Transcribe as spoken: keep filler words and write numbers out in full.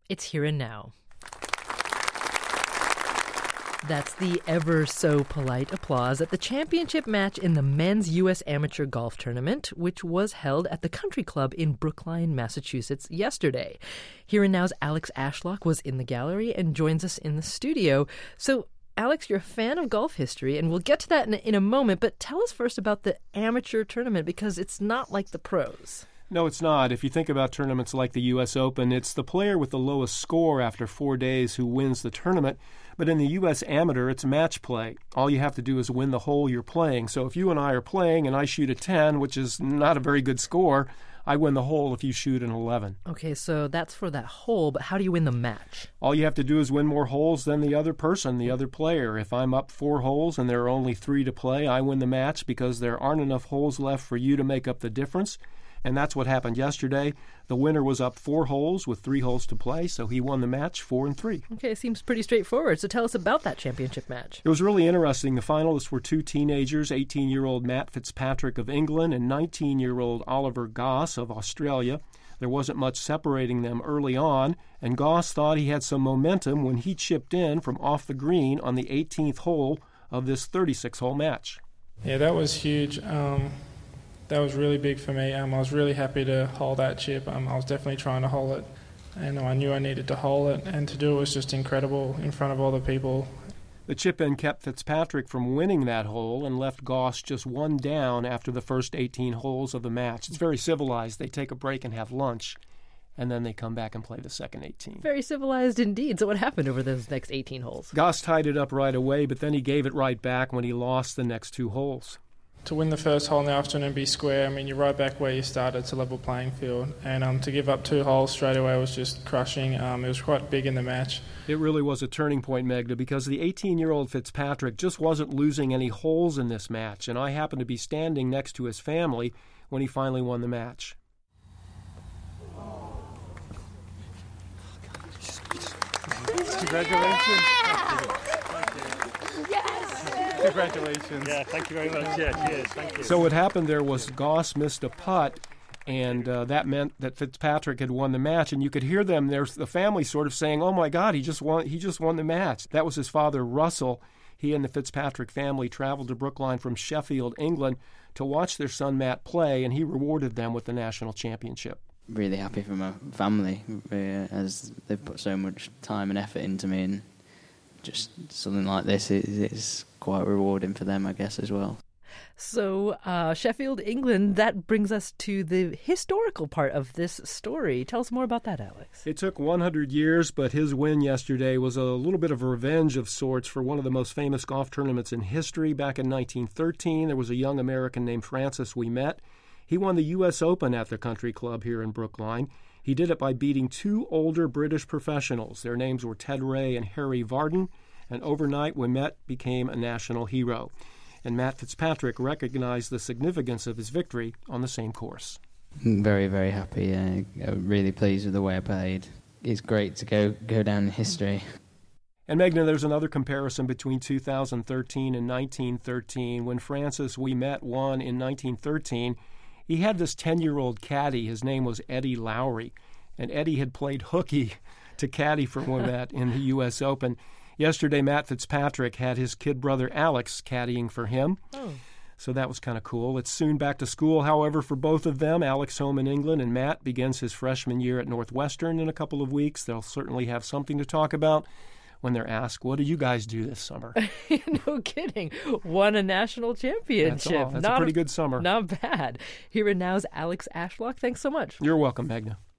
It's here and now. That's the ever so polite applause at the championship match in the men's U S Amateur Golf Tournament, which was held at the Country Club in Brookline, Massachusetts yesterday. Here and Now's Alex Ashlock was in the gallery and joins us in the studio. So, Alex, you're a fan of golf history, and we'll get to that in a, in a moment, but tell us first about the amateur tournament, because it's not like the pros. No, it's not. If you think about tournaments like the U S Open, it's the player with the lowest score after four days who wins the tournament. But in the U S Amateur, it's match play. All you have to do is win the hole you're playing. So if you and I are playing and I shoot a ten, which is not a very good score, I win the hole if you shoot an eleven. Okay, so that's for that hole, but how do you win the match? All you have to do is win more holes than the other person, the other player. If I'm up four holes and there are only three to play, I win the match because there aren't enough holes left for you to make up the difference. And that's what happened yesterday. The winner was up four holes with three holes to play, so he won the match four and three. Okay, seems pretty straightforward. So tell us about that championship match. It was really interesting. The finalists were two teenagers, eighteen-year-old Matt Fitzpatrick of England and nineteen-year-old Oliver Goss of Australia. There wasn't much separating them early on, and Goss thought he had some momentum when he chipped in from off the green on the eighteenth hole of this thirty-six hole match. Yeah, that was huge. Um... That was really big for me. Um, I was really happy to hole that chip. Um, I was definitely trying to hole it, and I knew I needed to hole it, and to do it was just incredible in front of all the people. The chip-in kept Fitzpatrick from winning that hole and left Goss just one down after the first eighteen holes of the match. It's very civilized. They take a break and have lunch, and then they come back and play the second eighteen. Very civilized indeed. So what happened over those next eighteen holes? Goss tied it up right away, but then he gave it right back when he lost the next two holes. To win the first hole in the afternoon and be square, I mean, you're right back where you started. It's a level playing field. And um, to give up two holes straight away was just crushing. Um, it was quite big in the match. It really was a turning point, Megna, because the eighteen-year-old Fitzpatrick just wasn't losing any holes in this match, and I happened to be standing next to his family when he finally won the match. Congratulations. Congratulations. Yeah, thank you very much. Yeah, cheers. Thank you. So what happened there was Goss missed a putt, and uh, that meant that Fitzpatrick had won the match. And you could hear them, there's the family sort of saying, "Oh my God, he just won! He just won the match." That was his father, Russell. He and the Fitzpatrick family traveled to Brookline from Sheffield, England, to watch their son Matt play, and he rewarded them with the national championship. Really happy for my family, uh, as they've put so much time and effort into me, and just something like this is, is quite rewarding for them, I guess, as well. So, uh, Sheffield, England, that brings us to the historical part of this story. Tell us more about that, Alex. It took one hundred years, but his win yesterday was a little bit of a revenge of sorts for one of the most famous golf tournaments in history. Back in nineteen thirteen, there was a young American named Francis Ouimet. He won the U S Open at the Country Club here in Brookline. He did it by beating two older British professionals. Their names were Ted Ray and Harry Vardon, and overnight Ouimet became a national hero. And Matt Fitzpatrick recognized the significance of his victory on the same course. Very, very happy. Uh, really pleased with the way I played. It's great to go, go down in history. And Megna, there's another comparison between two thousand thirteen and nineteen thirteen. When Francis Ouimet won in nineteen thirteen, he had this ten-year-old caddy. His name was Eddie Lowry. And Eddie had played hooky to caddy for Ouimet in the U S Open. Yesterday, Matt Fitzpatrick had his kid brother Alex caddying for him. Oh. So that was kind of cool. It's soon back to school, however, for both of them. Alex home in England, and Matt begins his freshman year at Northwestern in a couple of weeks. They'll certainly have something to talk about when they're asked, what do you guys do this summer? No kidding. Won a national championship. That's all. That's not a pretty good summer. Not bad. Here and Now's Alex Ashlock. Thanks so much. You're welcome, Megna.